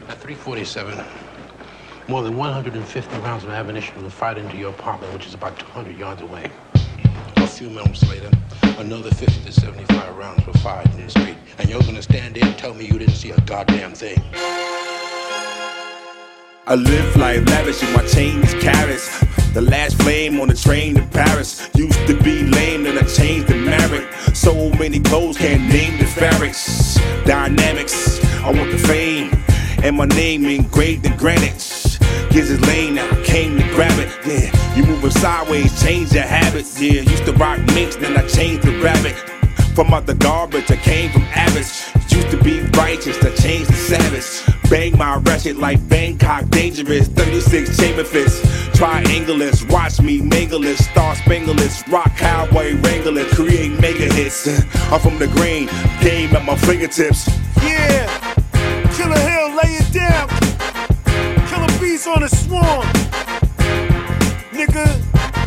At 347, more than 150 rounds of ammunition were fired into your apartment, which is about 200 yards away. A few moments later, another 50 to 75 rounds were fired in the street. And you're gonna stand there and tell me you didn't see a goddamn thing. I live life lavish and my chain is carrots. The last flame on the train to Paris. Used to be lame, then I changed to married. So many clothes, can't name the fabrics. Dynamics, I want the fame. And my name engraved in granite. Gives his lane now, came to grab it. Yeah, you moving sideways, change your habits. Yeah, used to rock minks, then I changed to rabbit. From out the garbage, I came from Abbott's. Used to be righteous, I changed to savage. Bang my ratchet like Bangkok dangerous. 36 chamber fists, triangulars. Watch me mangleless, star spangleless. Rock cowboy wrangler, create mega hits. I'm from the green, game at my fingertips. Yeah, Killer Hill, lay it down. Killer Bees on the swarm, nigga.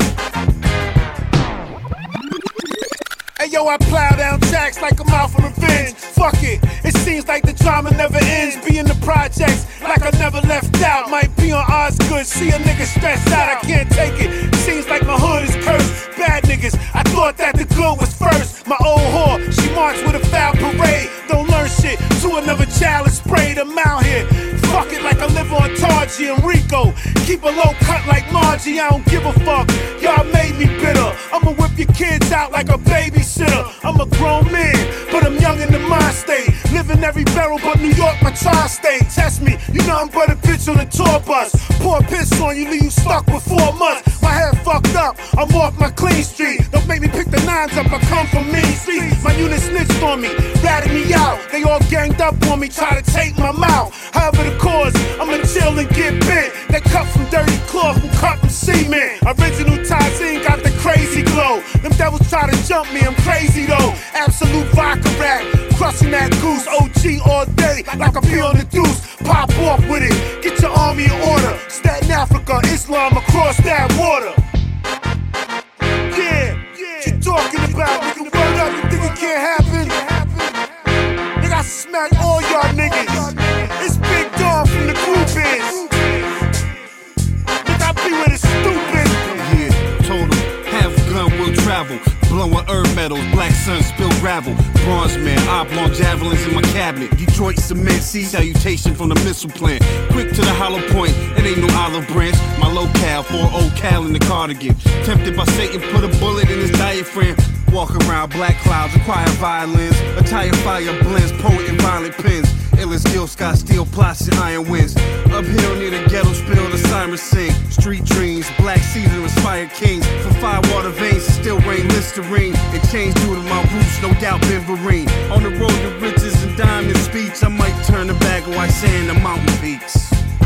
Hey yo, I plow down tracks like I'm out for revenge. Fuck it, it seems like the drama never ends. Be in the projects like I never left out. Might be on Osgood, see a nigga stressed out. I can't take it, seems like my hood is cursed. Bad niggas, I thought that the good was first. My old whore, she marched with a foul parade. Don't learn shit, to another child is sprayed. I'm out here, fuck it like I live on Targy and Rico. Keep a low cut like Margie, I don't give a fuck. Y'all made me bitter, I'ma whip your kids out like a babysitter. I'm a grown man, but I'm young in the mind state. Live in every barrel but New York, my tri-state. Test me, you nothing but a bitch on a tour bus. Pour piss on you, leave you stuck with 4 months. My head fucked up, I'm off my clean street. Don't make me pick the nines up, I come from mean streets. My unit snitched on me, ratted me out. They all ganged up on me, try to take my mouth. However the cause, I'ma chill and get bent. They cut from dirty cloth and cut from cement. Original Tyson got the crazy glow. Them devils try to jump me, I'm crazy though. Absolute vodka rap, crushing that goose. OG all day, like I be on the deuce. Pop off with it, get your army in order. Staten Africa, Islam across that water. Yeah, what you talking about? Nigga, word up, you think it can't happen? Nigga, I smack all y'all niggas. It's Big Dog from the group is. Nigga, I be with it stupid. Yeah, told him, have a gun, will travel. Blowing herb metals, black sun, spill gravel. Bronze man, oblong javelins in my cabinet. Detroit cement, sea salutation from the missile plant. Quick to the hollow point, it ain't no olive branch. My locale, 4 cal in the cardigan. Tempted by Satan, put a bullet in his diaphragm. Walk around black clouds, require violins. Attire fire blends, poet and violent pens. Illin skill, sky steel plots and iron winds. Uphill near the ghetto spill, the sirens sing. Street dreams, black season inspired kings. From firewater veins, still rain Listerine. Exchange due to my roots, no doubt been Vereen. On the road to riches and diamond speech, I might turn the bag of white sand to mountain peaks.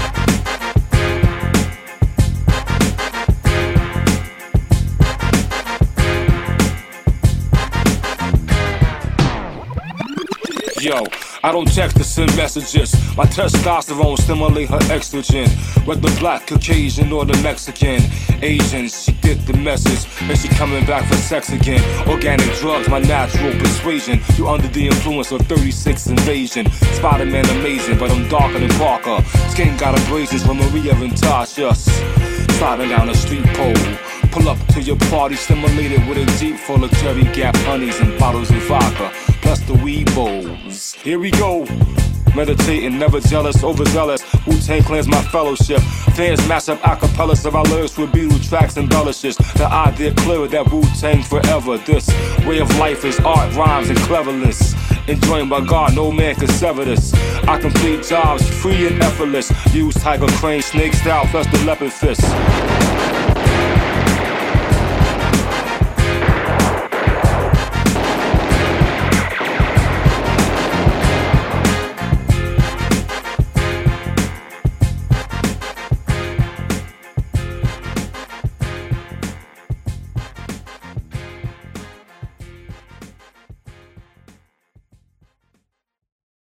Yo, I don't text to send messages. My testosterone stimulate her estrogen. Whether black, Caucasian, or the Mexican, Asian, she get the message, and she coming back for sex again. Organic drugs, my natural persuasion. You under the influence of 36 invasion. Spider-Man amazing, but I'm darker than Parker. Skin got abrasions from Maria and Tasha. Sliding down the street pole. Pull up to your party, stimulated with a Jeep full of Cherry Gap honeys and bottles of vodka, plus the weed bowls. Here we go. Meditating, never jealous, overzealous. Wu-Tang Clan's my fellowship. Fans mash up acapellas of our lyrics with Beatle tracks embellishes. The idea clearer that Wu-Tang forever. This way of life is art, rhymes, and cleverness. Enjoined by God, no man can sever this. I complete jobs free and effortless. Use tiger crane, snake style, plus the leopard fist.